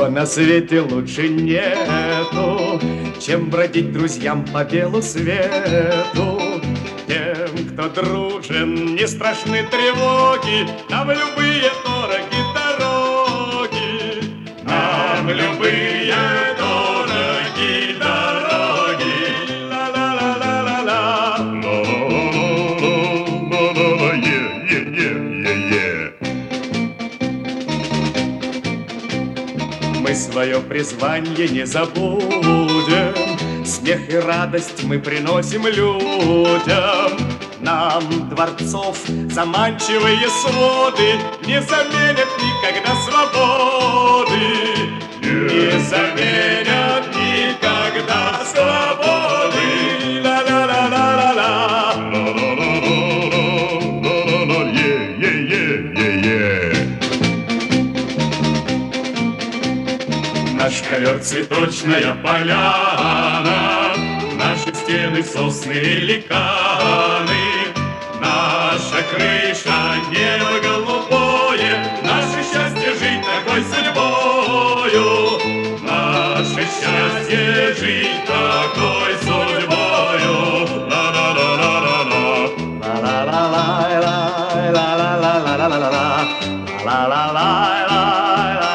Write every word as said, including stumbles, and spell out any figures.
на свете лучше нету, чем бродить друзьям по белу свету. Тем, кто дружен, не страшны тревоги, нам любые дороги дороги, нам любые дороги дороги. Ла-ла-ла-ла-ла-ла, ла-ла-ла-ла-ла-ла, е-е-е-е-е. Мы свое призвание не забудем, смех и радость мы приносим людям. Нам дворцов заманчивые своды не заменят никогда свободы, не заменят никогда свободы. Ла-ла-ла-ла-ла-ла, ла-ла-ла-ла-ла-ла-ла, е-е-е-е-е. Наш ковер цветочная поляна, наши стены сосны великаны, наша крыша небо голубое, наше счастье жить такой судьбою, наше счастье жить такой судьбою. Ла-ла-ла-ла-ла-ла, ла-ла-ла-ла-ла-ла-ла-ла-ла-ла-ла-ла-ла-ла-ла-ла-ла-ла.